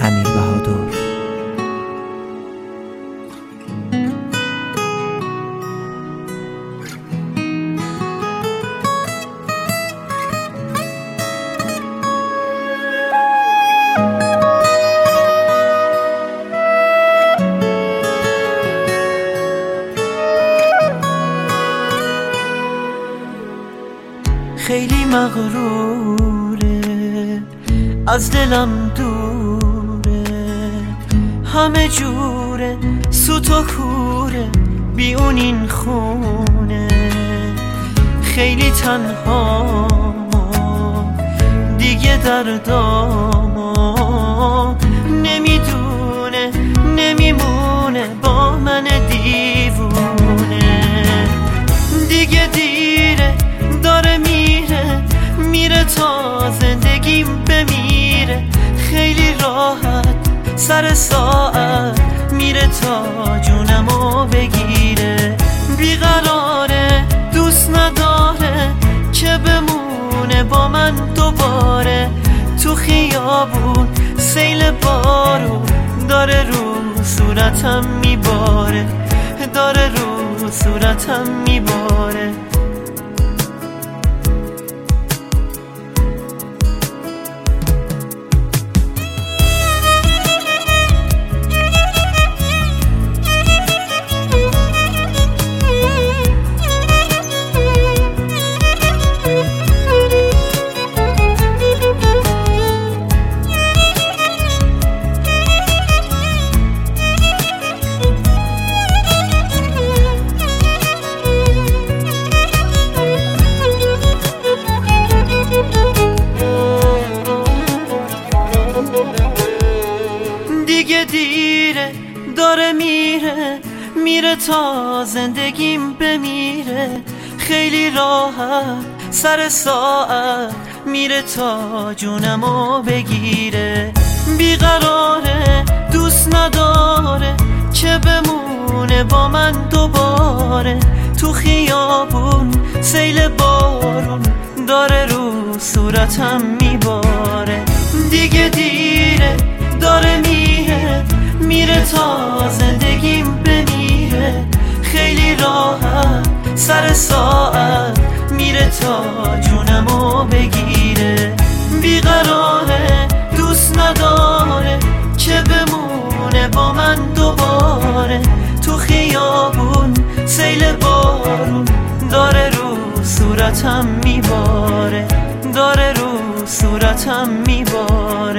امیر بهادر. خیلی مغروره، از دلم دوره، همه جوره، سوت و کوره، بی اون این خونه. خیلی تنها دیگه دردامو نمیدونه، نمیمونه با من دیوونه. دیگه دیره، داره میره تا زندگیم بمیره. خیلی راحت سر ساعت میره تا جونمو بگیره. بیقراره، دوست نداره که بمونه با من دوباره. تو خیابون سیل بارون داره رو صورتم میباره، داره رو صورتم میباره. دیگه دیره، داره میره تا زندگیم بمیره. خیلی راحت سر ساعت میره تا جونمو بگیره. بیقراره، دوست نداره که بمونه با من دوباره. تو خیابون سیل بارون داره رو صورتم میباره. دیگه دیره، داره میره تا زندگیم بمیره. خیلی راحت سر ساعت میره تا جونمو بگیره. بیقراره، دوست نداره که بمونه با من دوباره. تو خیابون سیل بارون داره رو صورتم میباره، داره رو صورتم میباره.